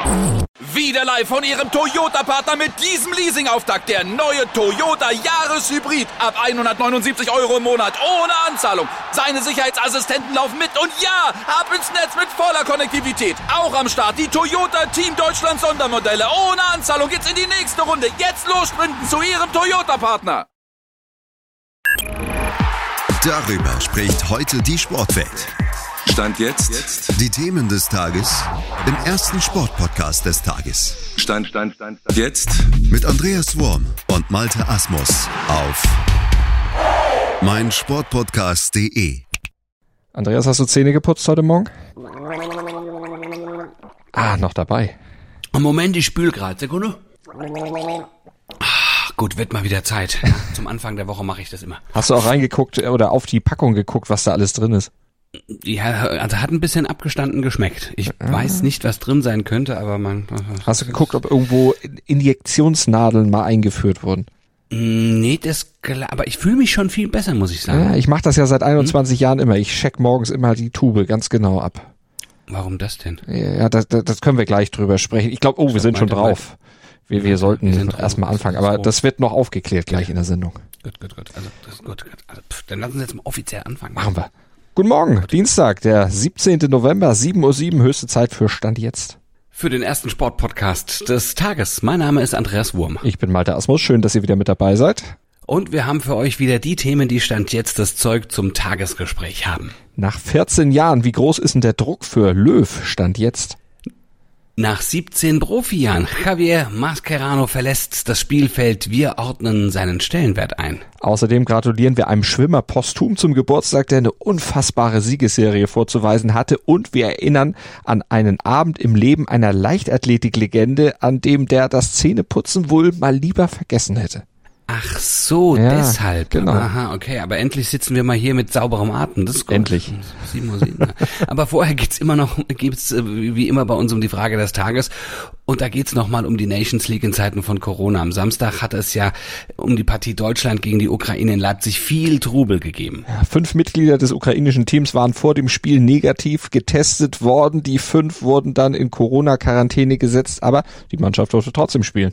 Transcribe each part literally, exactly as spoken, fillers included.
Wieder live von Ihrem Toyota-Partner mit diesem Leasing-Auftakt. Der neue Toyota Jahreshybrid. Ab hundertneunundsiebzig Euro im Monat. Ohne Anzahlung. Seine Sicherheitsassistenten laufen mit. Und ja, ab ins Netz mit voller Konnektivität. Auch am Start die Toyota Team Deutschland Sondermodelle. Ohne Anzahlung geht's in die nächste Runde. Jetzt los sprinten zu Ihrem Toyota-Partner. Darüber spricht heute die Sportwelt. Stand jetzt. jetzt. Die Themen des Tages im ersten Sportpodcast des Tages. Stand, Stand, Stand, Stand. Jetzt. Mit Andreas Worm und Malte Asmus auf meinsportpodcast punkt de. Andreas, hast du Zähne geputzt heute Morgen? Ah, noch dabei. Moment, ich spül gerade. Sekunde. Ach, gut, wird mal wieder Zeit. Ja, zum Anfang der Woche mache ich das immer. Hast du auch reingeguckt oder auf die Packung geguckt, was da alles drin ist? Ja, also hat ein bisschen abgestanden geschmeckt. Ich ah. weiß nicht, was drin sein könnte, aber man... Hast du geguckt, ob irgendwo Injektionsnadeln mal eingeführt wurden? Nee, das... Aber ich fühle mich schon viel besser, muss ich sagen. Ja, ich mache das ja seit einundzwanzig hm? Jahren immer. Ich check morgens immer die Tube ganz genau ab. Warum das denn? Ja, das, das können wir gleich drüber sprechen. Ich glaube, oh, wir sind schon drauf. Wir, wir sollten erstmal anfangen, aber das wird noch aufgeklärt gleich in der Sendung. Gut, gut, gut. Also, das ist gut, gut. Also, pff, dann lassen Sie jetzt mal offiziell anfangen. Machen wir. Guten Morgen, Dienstag, der siebzehnten November, sieben Uhr sieben, höchste Zeit für Stand jetzt. Für den ersten Sportpodcast des Tages. Mein Name ist Andreas Worm. Ich bin Malte Asmus, schön, dass ihr wieder mit dabei seid. Und wir haben für euch wieder die Themen, die Stand jetzt das Zeug zum Tagesgespräch haben. Nach vierzehn Jahren, wie groß ist denn der Druck für Löw, Stand jetzt? Nach siebzehn Profijahren, Javier Mascherano verlässt das Spielfeld. Wir ordnen seinen Stellenwert ein. Außerdem gratulieren wir einem Schwimmer posthum zum Geburtstag, der eine unfassbare Siegesserie vorzuweisen hatte. Und wir erinnern an einen Abend im Leben einer Leichtathletiklegende, an dem der das Zähneputzen wohl mal lieber vergessen hätte. Ach so, ja, deshalb. Genau. Aha, okay, aber endlich sitzen wir mal hier mit sauberem Atem. Das ist gut. Endlich. sieben Uhr sieben. Aber vorher geht's immer noch, geht's wie immer bei uns um die Frage des Tages. Und da geht's nochmal um die Nations League in Zeiten von Corona. Am Samstag hat es ja um die Partie Deutschland gegen die Ukraine in Leipzig viel Trubel gegeben. Ja, fünf Mitglieder des ukrainischen Teams waren vor dem Spiel negativ getestet worden. Die fünf wurden dann in Corona-Quarantäne gesetzt, aber die Mannschaft durfte trotzdem spielen.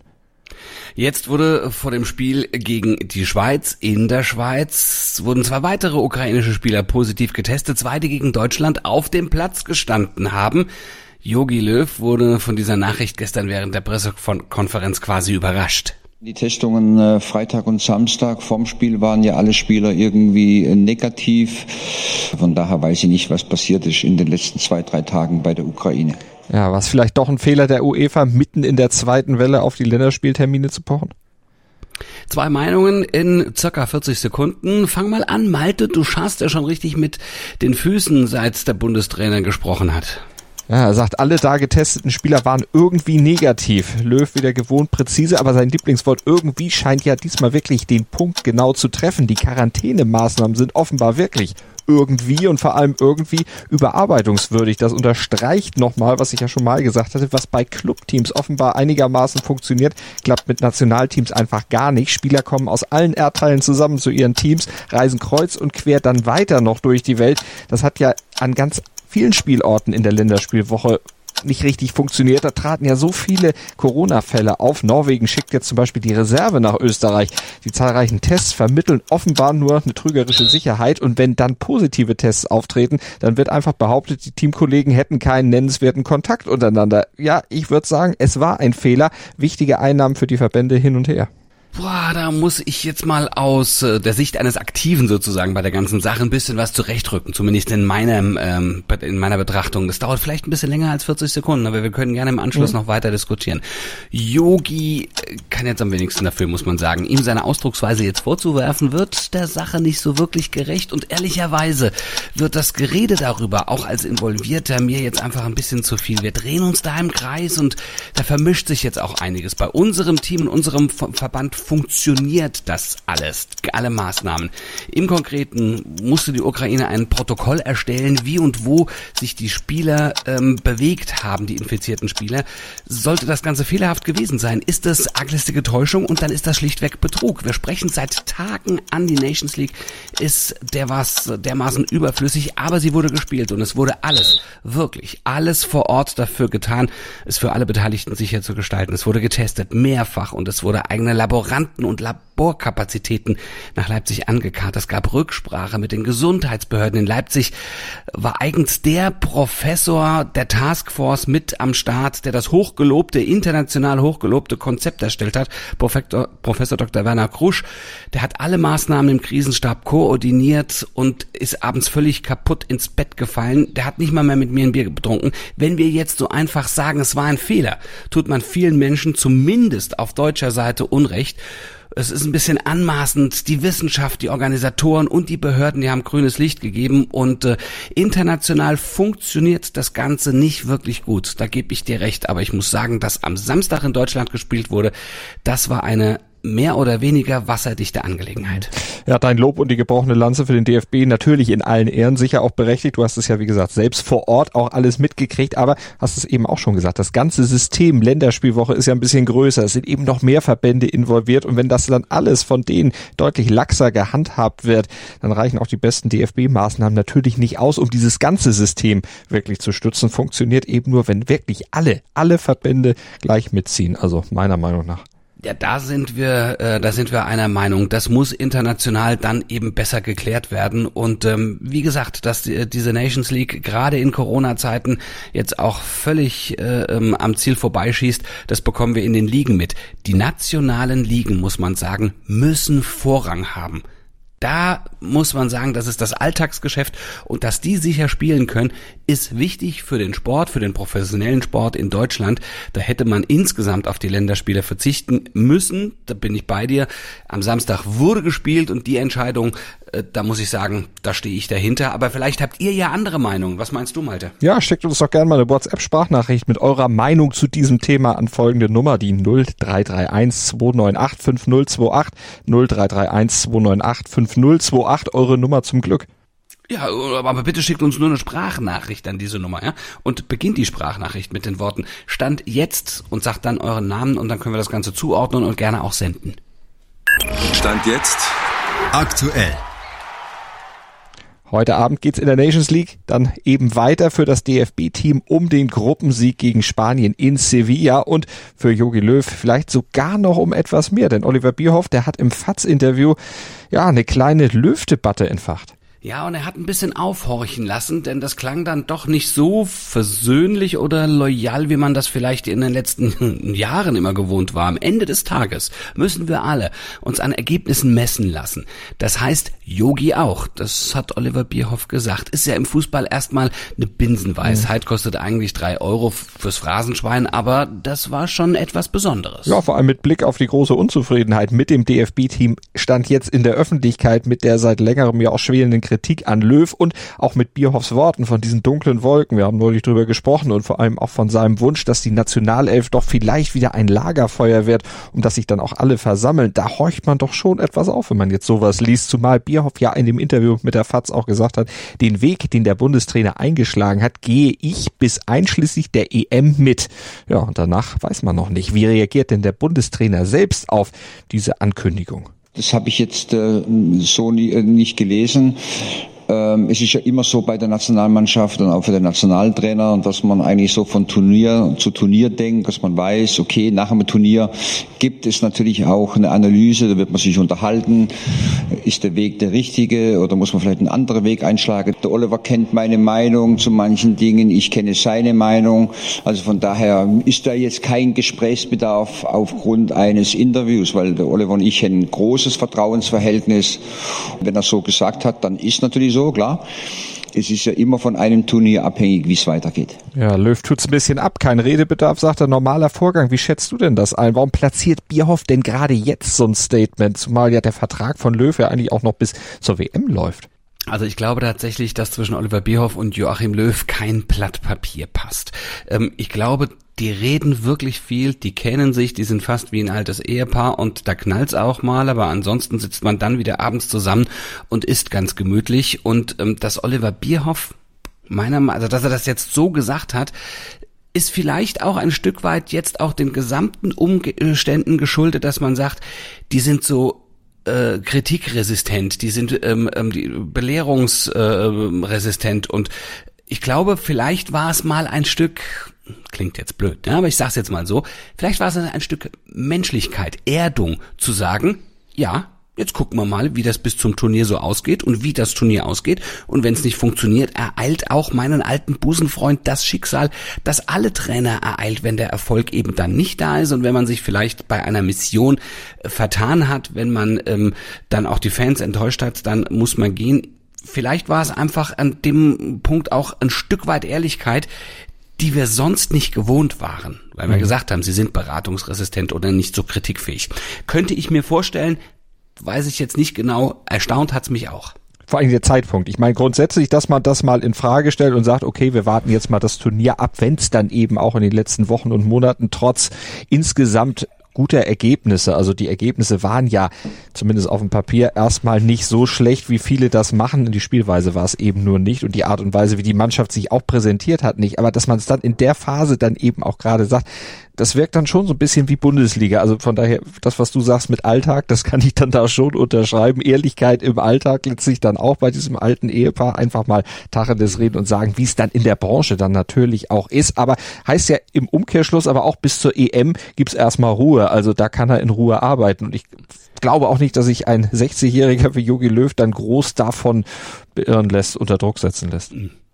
Jetzt wurde vor dem Spiel gegen die Schweiz in der Schweiz wurden zwei weitere ukrainische Spieler positiv getestet, zwei, die gegen Deutschland auf dem Platz gestanden haben. Jogi Löw wurde von dieser Nachricht gestern während der Pressekonferenz quasi überrascht. Die Testungen äh, Freitag und Samstag vorm Spiel waren ja alle Spieler irgendwie äh, negativ. Von daher weiß ich nicht, was passiert ist in den letzten zwei, drei Tagen bei der Ukraine. Ja, war es vielleicht doch ein Fehler der UEFA, mitten in der zweiten Welle auf die Länderspieltermine zu pochen? Zwei Meinungen in circa vierzig Sekunden. Fang mal an, Malte, du schaust ja schon richtig mit den Füßen, seit der Bundestrainer gesprochen hat. Ja, er sagt, alle da getesteten Spieler waren irgendwie negativ. Löw wieder gewohnt präzise, aber sein Lieblingswort irgendwie scheint ja diesmal wirklich den Punkt genau zu treffen. Die Quarantänemaßnahmen sind offenbar wirklich irgendwie und vor allem irgendwie überarbeitungswürdig. Das unterstreicht nochmal, was ich ja schon mal gesagt hatte, was bei Clubteams offenbar einigermaßen funktioniert, klappt mit Nationalteams einfach gar nicht. Spieler kommen aus allen Erdteilen zusammen zu ihren Teams, reisen kreuz und quer dann weiter noch durch die Welt. Das hat ja an ganz vielen Spielorten in der Länderspielwoche nicht richtig funktioniert. Da traten ja so viele Corona-Fälle auf. Norwegen schickt jetzt zum Beispiel die Reserve nach Österreich. Die zahlreichen Tests vermitteln offenbar nur eine trügerische Sicherheit. Und wenn dann positive Tests auftreten, dann wird einfach behauptet, die Teamkollegen hätten keinen nennenswerten Kontakt untereinander. Ja, ich würde sagen, es war ein Fehler. Wichtige Einnahmen für die Verbände hin und her. Boah, da muss ich jetzt mal aus äh, der Sicht eines Aktiven sozusagen bei der ganzen Sache ein bisschen was zurechtrücken, zumindest in meinem ähm, in meiner Betrachtung. Das dauert vielleicht ein bisschen länger als vierzig Sekunden, aber wir können gerne im Anschluss mhm. noch weiter diskutieren. Jogi kann jetzt am wenigsten dafür, muss man sagen. Ihm seine Ausdrucksweise jetzt vorzuwerfen, wird der Sache nicht so wirklich gerecht und ehrlicherweise wird das Gerede darüber, auch als Involvierter, mir jetzt einfach ein bisschen zu viel. Wir drehen uns da im Kreis und da vermischt sich jetzt auch einiges. Bei unserem Team und unserem Verband funktioniert das alles, alle Maßnahmen. Im Konkreten musste die Ukraine ein Protokoll erstellen, wie und wo sich die Spieler ähm, bewegt haben, die infizierten Spieler. Sollte das Ganze fehlerhaft gewesen sein, ist das arglistige Täuschung und dann ist das schlichtweg Betrug. Wir sprechen seit Tagen an, die Nations League ist der was dermaßen überflüssig, aber sie wurde gespielt und es wurde alles, wirklich alles vor Ort dafür getan, es für alle Beteiligten sicher zu gestalten. Es wurde getestet, mehrfach, und es wurde eigene Laboranten und Laborkapazitäten nach Leipzig angekarrt. Es gab Rücksprache mit den Gesundheitsbehörden. In Leipzig war eigens der Professor der Taskforce mit am Start, der das hochgelobte, international hochgelobte Konzept erstellt hat, Professor, Professor Doktor Werner Krusch. Der hat alle Maßnahmen im Krisenstab koordiniert und ist abends völlig kaputt ins Bett gefallen. Der hat nicht mal mehr mit mir ein Bier getrunken. Wenn wir jetzt so einfach sagen, es war ein Fehler, tut man vielen Menschen zumindest auf deutscher Seite Unrecht. Es ist ein bisschen anmaßend, die Wissenschaft, die Organisatoren und die Behörden, die haben grünes Licht gegeben und äh, international funktioniert das Ganze nicht wirklich gut. Da gebe ich dir recht, aber ich muss sagen, dass am Samstag in Deutschland gespielt wurde, das war eine mehr oder weniger wasserdichte Angelegenheit. Ja, dein Lob und die gebrochene Lanze für den D F B natürlich in allen Ehren, sicher auch berechtigt. Du hast es ja, wie gesagt, selbst vor Ort auch alles mitgekriegt, aber hast es eben auch schon gesagt, das ganze System Länderspielwoche ist ja ein bisschen größer. Es sind eben noch mehr Verbände involviert und wenn das dann alles von denen deutlich laxer gehandhabt wird, dann reichen auch die besten D F B-Maßnahmen natürlich nicht aus, um dieses ganze System wirklich zu stützen. Funktioniert eben nur, wenn wirklich alle, alle Verbände gleich mitziehen, also meiner Meinung nach. Ja, da sind wir, äh, da sind wir einer Meinung. Das muss international dann eben besser geklärt werden. Und ähm, wie gesagt, dass die, diese Nations League gerade in Corona-Zeiten jetzt auch völlig äh, ähm, am Ziel vorbeischießt, das bekommen wir in den Ligen mit. Die nationalen Ligen, muss man sagen, müssen Vorrang haben. Da muss man sagen, das ist das Alltagsgeschäft und dass die sicher spielen können, ist wichtig für den Sport, für den professionellen Sport in Deutschland. Da hätte man insgesamt auf die Länderspiele verzichten müssen. Da bin ich bei dir. Am Samstag wurde gespielt und die Entscheidung, äh, da muss ich sagen, da stehe ich dahinter. Aber vielleicht habt ihr ja andere Meinungen. Was meinst du, Malte? Ja, schickt uns doch gerne mal eine WhatsApp-Sprachnachricht mit eurer Meinung zu diesem Thema an folgende Nummer, die null drei drei eins zwei neun acht fünf null zwei acht, null drei drei eins zwei neun acht fünf null zwei acht, eure Nummer zum Glück. Ja, aber bitte schickt uns nur eine Sprachnachricht an diese Nummer, ja? Und beginnt die Sprachnachricht mit den Worten Stand jetzt und sagt dann euren Namen und dann können wir das Ganze zuordnen und gerne auch senden. Stand jetzt aktuell. Heute Abend geht's in der Nations League dann eben weiter für das D F B-Team um den Gruppensieg gegen Spanien in Sevilla und für Jogi Löw vielleicht sogar noch um etwas mehr, denn Oliver Bierhoff, der hat im F A Z-Interview ja eine kleine Löw-Debatte entfacht. Ja, und er hat ein bisschen aufhorchen lassen, denn das klang dann doch nicht so versöhnlich oder loyal, wie man das vielleicht in den letzten Jahren immer gewohnt war. Am Ende des Tages müssen wir alle uns an Ergebnissen messen lassen. Das heißt, Yogi auch. Das hat Oliver Bierhoff gesagt. Ist ja im Fußball erstmal eine Binsenweisheit, mhm. kostet eigentlich drei Euro fürs Phrasenschwein, aber das war schon etwas Besonderes. Ja, vor allem mit Blick auf die große Unzufriedenheit mit dem D F B-Team stand jetzt in der Öffentlichkeit mit der seit längerem ja auch schwelenden Kritik an Löw und auch mit Bierhoffs Worten von diesen dunklen Wolken. Wir haben neulich drüber gesprochen und vor allem auch von seinem Wunsch, dass die Nationalelf doch vielleicht wieder ein Lagerfeuer wird, um das sich dann auch alle versammeln. Da horcht man doch schon etwas auf, wenn man jetzt sowas liest, zumal Bierhoff ja in dem Interview mit der F A Z auch gesagt hat, den Weg, den der Bundestrainer eingeschlagen hat, gehe ich bis einschließlich der E M mit. Ja, und danach weiß man noch nicht. Wie reagiert denn der Bundestrainer selbst auf diese Ankündigung? Das habe ich jetzt äh, so nie, äh, nicht gelesen. Ähm, es ist ja immer so bei der Nationalmannschaft und auch für den Nationaltrainer, dass man eigentlich so von Turnier zu Turnier denkt, dass man weiß, okay, nach einem Turnier gibt es natürlich auch eine Analyse, da wird man sich unterhalten, ist der Weg der richtige oder muss man vielleicht einen anderen Weg einschlagen. Der Oliver kennt meine Meinung zu manchen Dingen, ich kenne seine Meinung, also von daher ist da jetzt kein Gesprächsbedarf aufgrund eines Interviews, weil der Oliver und ich ein großes Vertrauensverhältnis, wenn er so gesagt hat, dann ist natürlich so, klar. Es ist ja immer von einem Turnier abhängig, wie es weitergeht. Ja, Löw tut's ein bisschen ab. Kein Redebedarf, sagt er, normaler Vorgang. Wie schätzt du denn das ein? Warum platziert Bierhoff denn gerade jetzt so ein Statement? Zumal ja der Vertrag von Löw ja eigentlich auch noch bis zur W M läuft. Also ich glaube tatsächlich, dass zwischen Oliver Bierhoff und Joachim Löw kein Blatt Papier passt. Ähm, ich glaube, die reden wirklich viel, die kennen sich, die sind fast wie ein altes Ehepaar und da knallt's auch mal, aber ansonsten sitzt man dann wieder abends zusammen und isst ganz gemütlich. Und ähm, dass Oliver Bierhoff, meiner Meinung, also dass er das jetzt so gesagt hat, ist vielleicht auch ein Stück weit jetzt auch den gesamten Umständen geschuldet, dass man sagt, die sind so äh, kritikresistent, die sind ähm, ähm, die belehrungsresistent äh, und ich glaube, vielleicht war es mal ein Stück, klingt jetzt blöd, ja, aber ich sag's jetzt mal so, vielleicht war es ein Stück Menschlichkeit, Erdung, zu sagen, ja, jetzt gucken wir mal, wie das bis zum Turnier so ausgeht und wie das Turnier ausgeht. Und wenn es nicht funktioniert, ereilt auch meinen alten Busenfreund das Schicksal, das alle Trainer ereilt, wenn der Erfolg eben dann nicht da ist und wenn man sich vielleicht bei einer Mission vertan hat, wenn man ähm, dann auch die Fans enttäuscht hat, dann muss man gehen. Vielleicht war es einfach an dem Punkt auch ein Stück weit Ehrlichkeit, die wir sonst nicht gewohnt waren, weil wir mhm. gesagt haben, sie sind beratungsresistent oder nicht so kritikfähig. Könnte ich mir vorstellen, weiß ich jetzt nicht genau, erstaunt hat's mich auch. Vor allem der Zeitpunkt. Ich meine grundsätzlich, dass man das mal in Frage stellt und sagt, okay, wir warten jetzt mal das Turnier ab, wenn es dann eben auch in den letzten Wochen und Monaten trotz insgesamt guter Ergebnisse, also die Ergebnisse waren ja zumindest auf dem Papier erstmal nicht so schlecht, wie viele das machen. Die Spielweise war es eben nur nicht und die Art und Weise, wie die Mannschaft sich auch präsentiert hat, nicht. Aber dass man es dann in der Phase dann eben auch gerade sagt, das wirkt dann schon so ein bisschen wie Bundesliga. Also von daher, das, was du sagst mit Alltag, das kann ich dann da schon unterschreiben. Ehrlichkeit im Alltag letztlich dann auch bei diesem alten Ehepaar. Einfach mal Tacheles reden und sagen, wie es dann in der Branche dann natürlich auch ist. Aber heißt ja im Umkehrschluss, aber auch bis zur E M gibt's erstmal Ruhe. Also da kann er in Ruhe arbeiten. Und ich glaube auch nicht, dass sich ein sechzigjähriger wie Jogi Löw dann groß davon beirren lässt, unter Druck setzen lässt.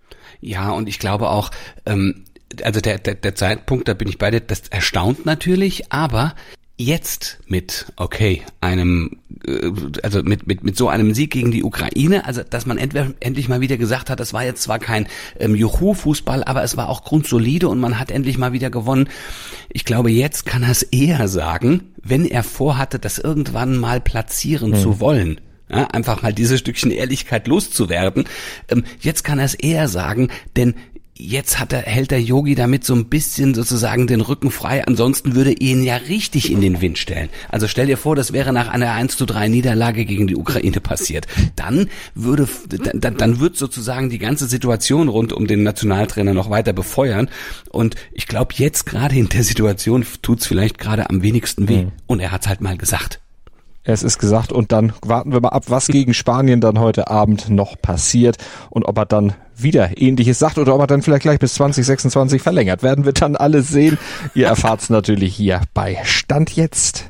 Ja, und ich glaube auch, ähm, also der, der, der Zeitpunkt, da bin ich bei dir, das erstaunt natürlich, aber jetzt mit, okay, einem, äh, also mit, mit, mit so einem Sieg gegen die Ukraine, also dass man entweder, endlich mal wieder gesagt hat, das war jetzt zwar kein ähm, Juhu-Fußball, aber es war auch grundsolide und man hat endlich mal wieder gewonnen. Ich glaube, jetzt kann er es eher sagen, wenn er vorhatte, das irgendwann mal platzieren hm. zu wollen. Ja, einfach mal dieses Stückchen Ehrlichkeit loszuwerden. Ähm, jetzt kann er es eher sagen, denn jetzt hat er, hält der Yogi damit so ein bisschen sozusagen den Rücken frei, ansonsten würde er ihn ja richtig in den Wind stellen. Also stell dir vor, das wäre nach einer eins zu drei Niederlage gegen die Ukraine passiert. Dann würde, dann, dann wird sozusagen die ganze Situation rund um den Nationaltrainer noch weiter befeuern und ich glaube, jetzt gerade in der Situation tut's vielleicht gerade am wenigsten weh. Mhm. Und er hat's halt mal gesagt. Es ist gesagt und dann warten wir mal ab, was gegen Spanien dann heute Abend noch passiert und ob er dann wieder Ähnliches sagt oder ob er dann vielleicht gleich bis zwanzig sechsundzwanzig verlängert. Werden wir dann alles sehen. Ihr erfahrt's natürlich hier bei Stand jetzt.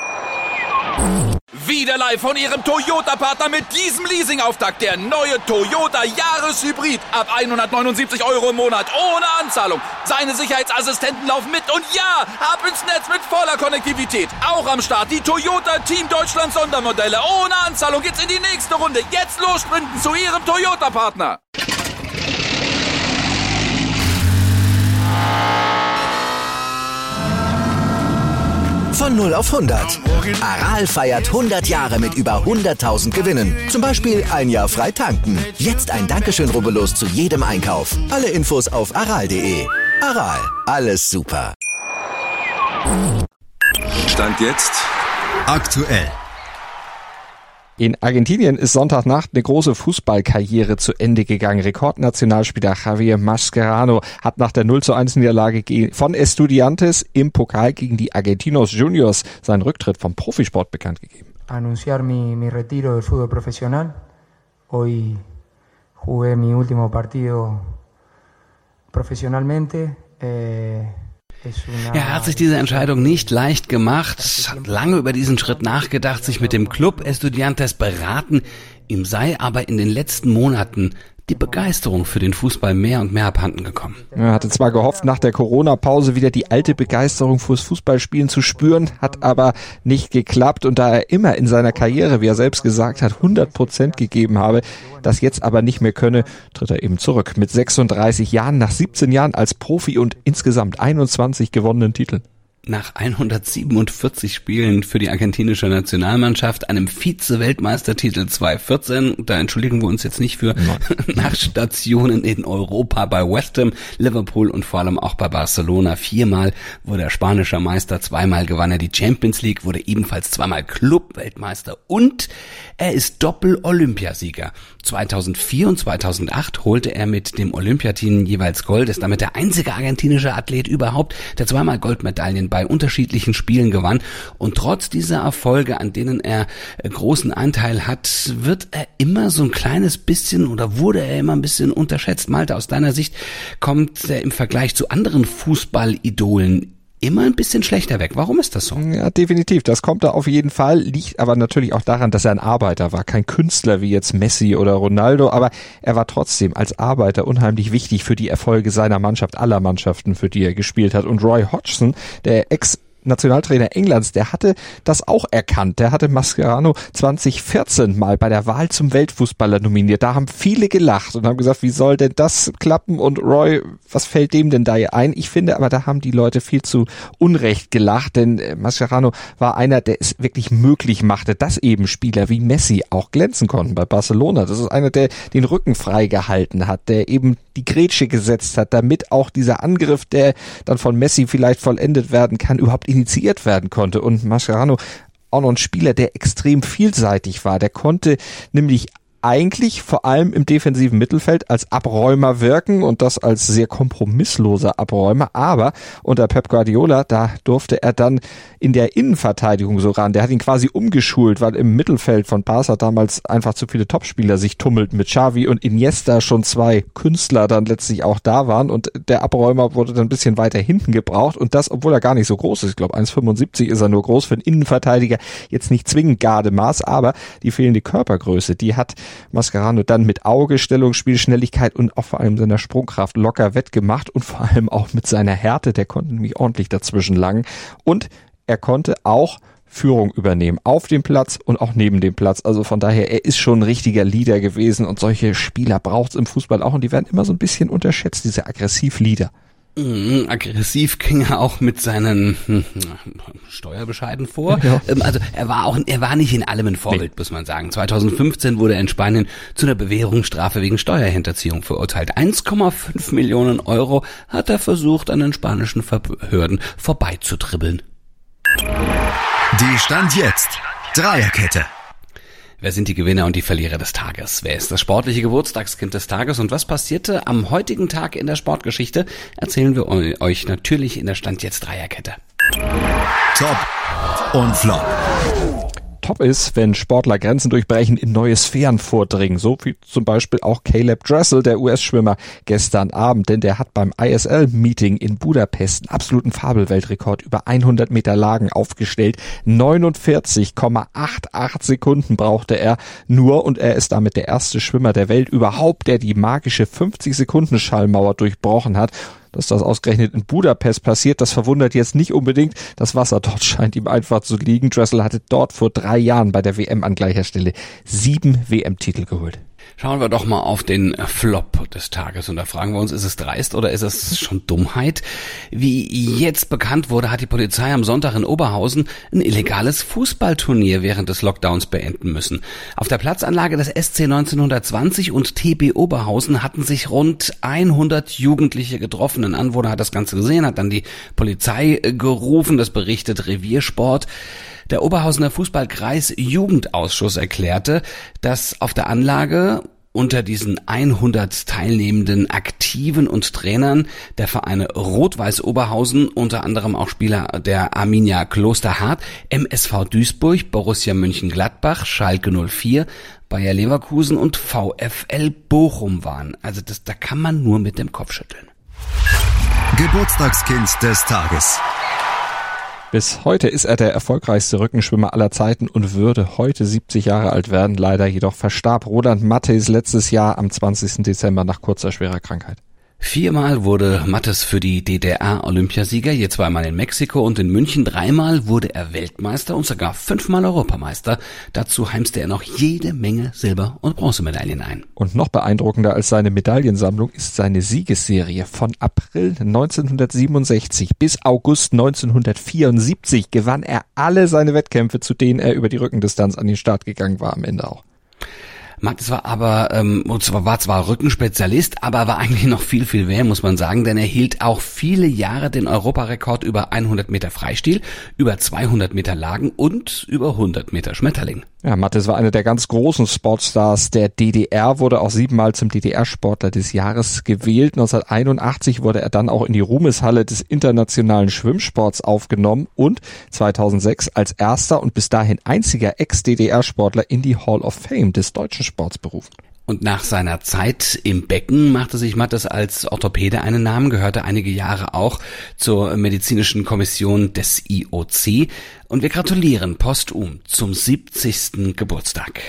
Wieder live von Ihrem Toyota-Partner mit diesem Leasing-Auftakt. Der neue Toyota Jahreshybrid. Ab hundertneunundsiebzig Euro im Monat. Ohne Anzahlung. Seine Sicherheitsassistenten laufen mit. Und ja, ab ins Netz mit voller Konnektivität. Auch am Start die Toyota Team Deutschland Sondermodelle. Ohne Anzahlung geht's in die nächste Runde. Jetzt los sprinten zu Ihrem Toyota-Partner. Von null auf hundert. Aral feiert hundert Jahre mit über hunderttausend Gewinnen. Zum Beispiel ein Jahr frei tanken. Jetzt ein Dankeschön, rubbellos zu jedem Einkauf. Alle Infos auf aral punkt de. Aral, alles super. Stand jetzt aktuell. In Argentinien ist Sonntagnacht eine große Fußballkarriere zu Ende gegangen. Rekordnationalspieler Javier Mascherano hat nach der null zu eins Niederlage von Estudiantes im Pokal gegen die Argentinos Juniors seinen Rücktritt vom Profisport bekannt gegeben. Anunciar mi, mi retiro del fútbol profesional. Hoy jugué mi último partido profesionalmente. Eh, Er hat sich diese Entscheidung nicht leicht gemacht, hat lange über diesen Schritt nachgedacht, sich mit dem Club Estudiantes beraten. Ihm sei aber in den letzten Monaten die Begeisterung für den Fußball mehr und mehr abhanden gekommen. Er hatte zwar gehofft, nach der Corona-Pause wieder die alte Begeisterung fürs Fußballspielen zu spüren, hat aber nicht geklappt. Und da er immer in seiner Karriere, wie er selbst gesagt hat, hundert Prozent gegeben habe, das jetzt aber nicht mehr könne, tritt er eben zurück. Mit sechsunddreißig Jahren, nach siebzehn Jahren als Profi und insgesamt einundzwanzig gewonnenen Titeln. nach hundertsiebenundvierzig Spielen für die argentinische Nationalmannschaft, einem Vize-Weltmeistertitel zweitausendvierzehn, da entschuldigen wir uns jetzt nicht für, nach Stationen in Europa bei West Ham, Liverpool und vor allem auch bei Barcelona. Viermal wurde er spanischer Meister, zweimal gewann er die Champions League, wurde ebenfalls zweimal Club-Weltmeister und er ist Doppel-Olympiasieger. zweitausendvier und zweitausendacht holte er mit dem Olympiateam jeweils Gold, ist damit der einzige argentinische Athlet überhaupt, der zweimal Goldmedaillen bei unterschiedlichen Spielen gewann. Und trotz dieser Erfolge, an denen er großen Anteil hat, wird er immer so ein kleines bisschen oder wurde er immer ein bisschen unterschätzt. Malte, aus deiner Sicht kommt er im Vergleich zu anderen Fußballidolen immer ein bisschen schlechter weg. Warum ist das so? Ja, definitiv. Das kommt da auf jeden Fall, liegt aber natürlich auch daran, dass er ein Arbeiter war. Kein Künstler wie jetzt Messi oder Ronaldo, aber er war trotzdem als Arbeiter unheimlich wichtig für die Erfolge seiner Mannschaft, aller Mannschaften, für die er gespielt hat. Und Roy Hodgson, der Ex- Nationaltrainer Englands, der hatte das auch erkannt. Der hatte Mascherano zweitausendvierzehn mal bei der Wahl zum Weltfußballer nominiert. Da haben viele gelacht und haben gesagt, wie soll denn das klappen? Und Roy, was fällt dem denn da ein? Ich finde aber, da haben die Leute viel zu Unrecht gelacht, denn Mascherano war einer, der es wirklich möglich machte, dass eben Spieler wie Messi auch glänzen konnten bei Barcelona. Das ist einer, der den Rücken frei gehalten hat, der eben die Grätsche gesetzt hat, damit auch dieser Angriff, der dann von Messi vielleicht vollendet werden kann, überhaupt initiiert werden konnte. Und Mascherano, auch noch ein Spieler, der extrem vielseitig war. Der konnte nämlich eigentlich vor allem im defensiven Mittelfeld als Abräumer wirken und das als sehr kompromissloser Abräumer, aber unter Pep Guardiola, da durfte er dann in der Innenverteidigung so ran. Der hat ihn quasi umgeschult, weil im Mittelfeld von Barca damals einfach zu viele Topspieler sich tummelten, mit Xavi und Iniesta schon zwei Künstler dann letztlich auch da waren und der Abräumer wurde dann ein bisschen weiter hinten gebraucht und das, obwohl er gar nicht so groß ist. Ich glaube, eins Komma fünfundsiebzig ist er nur groß, für einen Innenverteidiger jetzt nicht zwingend Gardemaß, aber die fehlende Körpergröße, die hat Mascherano dann mit Auge, Stellung, Spielschnelligkeit und auch vor allem seiner Sprungkraft locker wettgemacht und vor allem auch mit seiner Härte, der konnte nämlich ordentlich dazwischen langen und er konnte auch Führung übernehmen, auf dem Platz und auch neben dem Platz. Also von daher, er ist schon ein richtiger Leader gewesen und solche Spieler braucht es im Fußball auch und die werden immer so ein bisschen unterschätzt, diese Aggressiv-Leader. Mhm, aggressiv ging er auch mit seinen hm, Steuerbescheiden vor. Ja. Ähm, also er war auch, er war nicht in allem ein Vorbild, nee. muss man sagen. zweitausendfünfzehn wurde er in Spanien zu einer Bewährungsstrafe wegen Steuerhinterziehung verurteilt. eins Komma fünf Millionen Euro hat er versucht, an den spanischen Behörden vorbeizutribbeln. Die Stand jetzt Dreierkette. Wer sind die Gewinner und die Verlierer des Tages? Wer ist das sportliche Geburtstagskind des Tages? Und was passierte am heutigen Tag in der Sportgeschichte? Erzählen wir euch natürlich in der Stand jetzt Dreierkette. Top und Flop. Top ist, wenn Sportler Grenzen durchbrechen, in neue Sphären vordringen. So wie zum Beispiel auch Caleb Dressel, der U S-Schwimmer, gestern Abend. Denn der hat beim I S L-Meeting in Budapest einen absoluten Fabelweltrekord über hundert Meter Lagen aufgestellt. neunundvierzig Komma achtundachtzig Sekunden brauchte er nur und er ist damit der erste Schwimmer der Welt überhaupt, der die magische fünfzig-Sekunden-Schallmauer durchbrochen hat. Dass das ausgerechnet in Budapest passiert, das verwundert jetzt nicht unbedingt. Das Wasser dort scheint ihm einfach zu liegen. Dressel hatte dort vor drei Jahren bei der W M an gleicher Stelle sieben W M-Titel geholt. Schauen wir doch mal auf den Flop des Tages und da fragen wir uns, ist es dreist oder ist es schon Dummheit? Wie jetzt bekannt wurde, hat die Polizei am Sonntag in Oberhausen ein illegales Fußballturnier während des Lockdowns beenden müssen. Auf der Platzanlage des S C neunzehnhundertzwanzig und T B Oberhausen hatten sich rund hundert Jugendliche getroffen. Ein Anwohner hat das Ganze gesehen, hat dann die Polizei gerufen, das berichtet Reviersport. Der Oberhausener Fußballkreis Jugendausschuss erklärte, dass auf der Anlage unter diesen hundert teilnehmenden Aktiven und Trainern der Vereine Rot-Weiß Oberhausen, unter anderem auch Spieler der Arminia Klosterhardt, M S V Duisburg, Borussia Mönchengladbach, Schalke null vier, Bayer Leverkusen und VfL Bochum waren. Also das, da kann man nur mit dem Kopf schütteln. Geburtstagskind des Tages. Bis heute ist er der erfolgreichste Rückenschwimmer aller Zeiten und würde heute siebzig Jahre alt werden. Leider jedoch verstarb Roland Matthes letztes Jahr am zwanzigsten Dezember nach kurzer schwerer Krankheit. Viermal wurde Mattes für die D D R Olympiasieger, je zweimal in Mexiko und in München. Dreimal wurde er Weltmeister und sogar fünfmal Europameister. Dazu heimste er noch jede Menge Silber- und Bronzemedaillen ein. Und noch beeindruckender als seine Medaillensammlung ist seine Siegesserie. Von April neunzehnhundertsiebenundsechzig bis August neunzehnhundertvierundsiebzig gewann er alle seine Wettkämpfe, zu denen er über die Rückendistanz an den Start gegangen war am Ende auch. Mattes war aber, ähm, und zwar war zwar Rückenspezialist, aber war eigentlich noch viel, viel mehr, muss man sagen, denn er hielt auch viele Jahre den Europarekord über hundert Meter Freistil, über zweihundert Meter Lagen und über hundert Meter Schmetterling. Ja, Mattes war einer der ganz großen Sportstars der D D R, wurde auch siebenmal zum D D R-Sportler des Jahres gewählt. neunzehnhunderteinundachtzig wurde er dann auch in die Ruhmeshalle des internationalen Schwimmsports aufgenommen und zweitausendsechs als erster und bis dahin einziger Ex-D D R-Sportler in die Hall of Fame des deutschen Sports berufen. Und nach seiner Zeit im Becken machte sich Mattes als Orthopäde einen Namen, gehörte einige Jahre auch zur medizinischen Kommission des I O C. Und wir gratulieren posthum zum siebzigsten Geburtstag.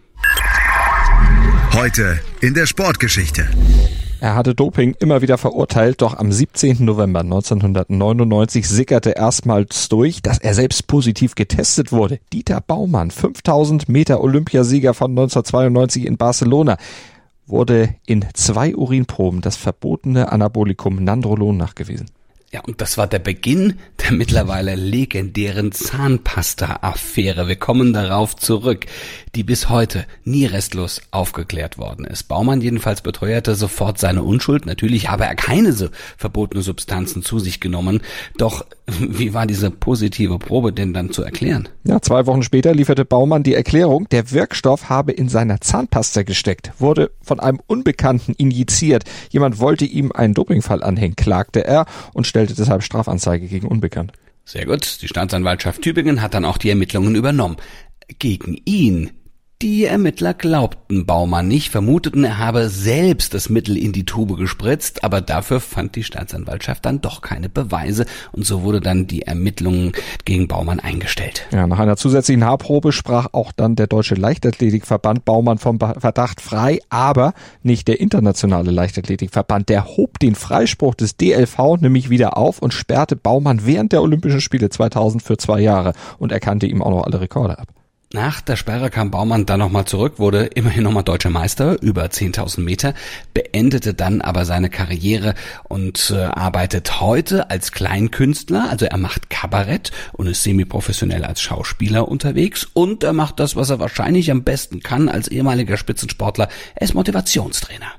Heute in der Sportgeschichte. Er hatte Doping immer wieder verurteilt, doch am siebzehnten November neunzehnhundertneunundneunzig sickerte erstmals durch, dass er selbst positiv getestet wurde. Dieter Baumann, fünftausend Meter Olympiasieger von neunzehnhundertzweiundneunzig in Barcelona, wurde in zwei Urinproben das verbotene Anabolikum Nandrolon nachgewiesen. Ja, und das war der Beginn der mittlerweile legendären Zahnpasta-Affäre. Wir kommen darauf zurück, die bis heute nie restlos aufgeklärt worden ist. Baumann jedenfalls beteuerte sofort seine Unschuld. Natürlich habe er keine so verbotene Substanzen zu sich genommen. Doch wie war diese positive Probe denn dann zu erklären? Ja, zwei Wochen später lieferte Baumann die Erklärung, der Wirkstoff habe in seiner Zahnpasta gesteckt, wurde von einem Unbekannten injiziert. Jemand wollte ihm einen Dopingfall anhängen, klagte er und stellte deshalb Strafanzeige gegen Unbekannt. Sehr gut. Die Staatsanwaltschaft Tübingen hat dann auch die Ermittlungen übernommen. Gegen ihn. Die Ermittler glaubten Baumann nicht, vermuteten, er habe selbst das Mittel in die Tube gespritzt, aber dafür fand die Staatsanwaltschaft dann doch keine Beweise und so wurde dann die Ermittlungen gegen Baumann eingestellt. Ja, nach einer zusätzlichen Haarprobe sprach auch dann der Deutsche Leichtathletikverband Baumann vom Verdacht frei, aber nicht der Internationale Leichtathletikverband. Der hob den Freispruch des D L V nämlich wieder auf und sperrte Baumann während der Olympischen Spiele zweitausend für zwei Jahre und erkannte ihm auch noch alle Rekorde ab. Nach der Sperre kam Baumann dann nochmal zurück, wurde immerhin nochmal deutscher Meister, über zehntausend Meter, beendete dann aber seine Karriere und äh, arbeitet heute als Kleinkünstler, also er macht Kabarett und ist semi-professionell als Schauspieler unterwegs und er macht das, was er wahrscheinlich am besten kann als ehemaliger Spitzensportler, er ist Motivationstrainer.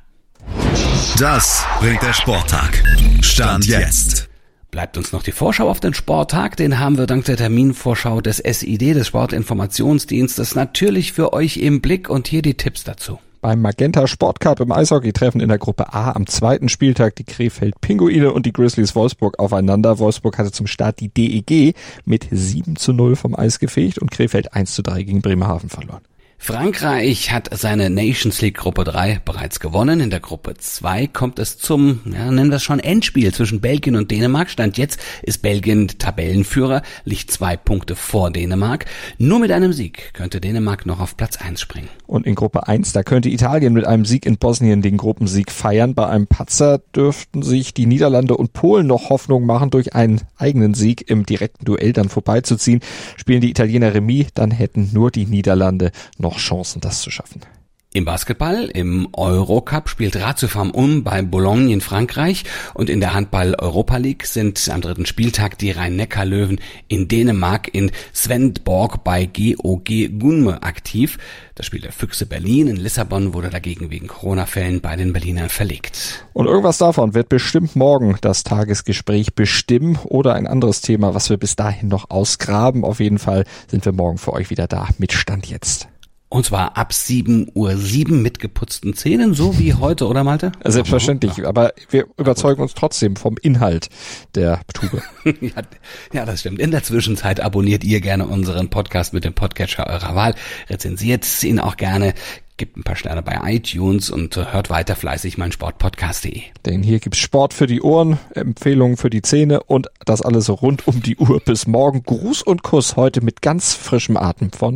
Das bringt der Sporttag. Stand jetzt. Bleibt uns noch die Vorschau auf den Sporttag, den haben wir dank der Terminvorschau des S I D, des Sportinformationsdienstes, natürlich für euch im Blick und hier die Tipps dazu. Beim Magenta Sportcup im Eishockey treffen in der Gruppe A am zweiten Spieltag die Krefeld Pinguine und die Grizzlies Wolfsburg aufeinander. Wolfsburg hatte zum Start die D E G mit sieben zu null vom Eis gefegt und Krefeld eins zu drei gegen Bremerhaven verloren. Frankreich hat seine Nations League Gruppe drei bereits gewonnen. In der Gruppe zwei kommt es zum, ja, nennen wir es schon, Endspiel zwischen Belgien und Dänemark. Stand jetzt ist Belgien Tabellenführer, liegt zwei Punkte vor Dänemark. Nur mit einem Sieg könnte Dänemark noch auf Platz eins springen. Und in Gruppe eins, da könnte Italien mit einem Sieg in Bosnien den Gruppensieg feiern. Bei einem Patzer dürften sich die Niederlande und Polen noch Hoffnung machen, durch einen eigenen Sieg im direkten Duell dann vorbeizuziehen. Spielen die Italiener Remis, dann hätten nur die Niederlande noch Chancen, das zu schaffen. Im Basketball, im Eurocup spielt Ratiofarm um bei Boulogne in Frankreich und in der Handball-Europa League sind am dritten Spieltag die Rhein-Neckar-Löwen in Dänemark in Svendborg bei G O G Gunme aktiv. Das Spiel der Füchse Berlin in Lissabon wurde dagegen wegen Corona-Fällen bei den Berlinern verlegt. Und irgendwas davon wird bestimmt morgen das Tagesgespräch bestimmen oder ein anderes Thema, was wir bis dahin noch ausgraben. Auf jeden Fall sind wir morgen für euch wieder da mit Stand jetzt. Und zwar ab sieben Uhr sieben mit geputzten Zähnen, so wie heute, oder Malte? Selbstverständlich, ja. Aber wir überzeugen uns trotzdem vom Inhalt der Tube. ja, ja, das stimmt. In der Zwischenzeit abonniert ihr gerne unseren Podcast mit dem Podcatcher eurer Wahl, rezensiert ihn auch gerne, gibt ein paar Sterne bei iTunes und hört weiter fleißig mein Sportpodcast punkt de. Denn hier gibt's Sport für die Ohren, Empfehlungen für die Zähne und das alles rund um die Uhr bis morgen. Gruß und Kuss heute mit ganz frischem Atem von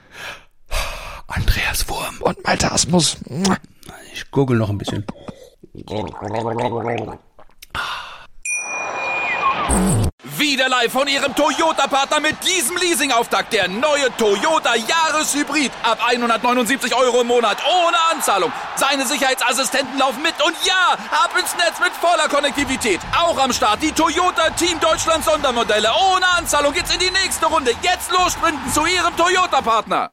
Andreas Wurm und Malte Asmus. Ich gurgel noch ein bisschen. Wieder live von Ihrem Toyota-Partner mit diesem Leasing-Auftakt. Der neue Toyota Jahreshybrid. Ab hundertneunundsiebzig Euro im Monat. Ohne Anzahlung. Seine Sicherheitsassistenten laufen mit. Und ja, ab ins Netz mit voller Konnektivität. Auch am Start die Toyota Team Deutschland Sondermodelle. Ohne Anzahlung geht's in die nächste Runde. Jetzt los sprinten zu Ihrem Toyota-Partner.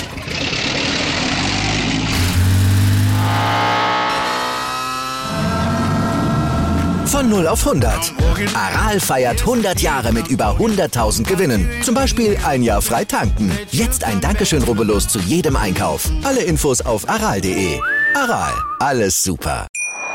Von null auf hundert. Aral feiert hundert Jahre mit über hunderttausend Gewinnen. Zum Beispiel ein Jahr frei tanken. Jetzt ein Dankeschön, rubbellos zu jedem Einkauf. Alle Infos auf aral punkt de. Aral, alles super.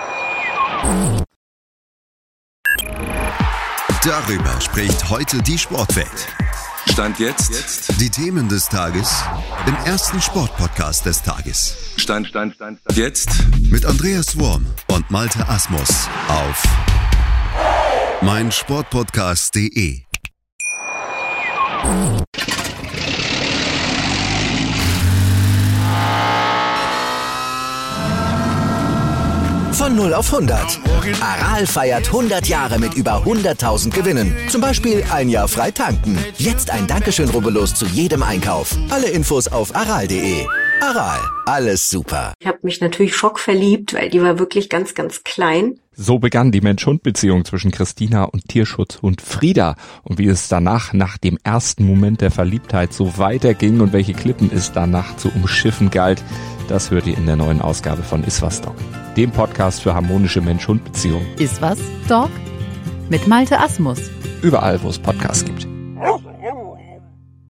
Darüber spricht heute die Sportwelt. Stand jetzt. Die Themen des Tages im ersten Sportpodcast des Tages. Stand, Stand, Stand, Stand. Jetzt. Mit Andreas Worm und Malte Asmus auf meinsportpodcast punkt de. Von null auf hundert. Aral feiert hundert Jahre mit über hunderttausend Gewinnen. Zum Beispiel ein Jahr frei tanken. Jetzt ein Dankeschön, rubbellos zu jedem Einkauf. Alle Infos auf aral punkt de. Aral, alles super. Ich habe mich natürlich schockverliebt, weil die war wirklich ganz, ganz klein. So begann die Mensch-Hund-Beziehung zwischen Christina und Tierschutzhund Frieda. Und wie es danach, nach dem ersten Moment der Verliebtheit, so weiterging und welche Klippen es danach zu umschiffen galt, das hört ihr in der neuen Ausgabe von Iswas Dog, dem Podcast für harmonische Mensch-Hund-Beziehungen. Iswas Dog? Mit Malte Asmus. Überall, wo es Podcasts gibt.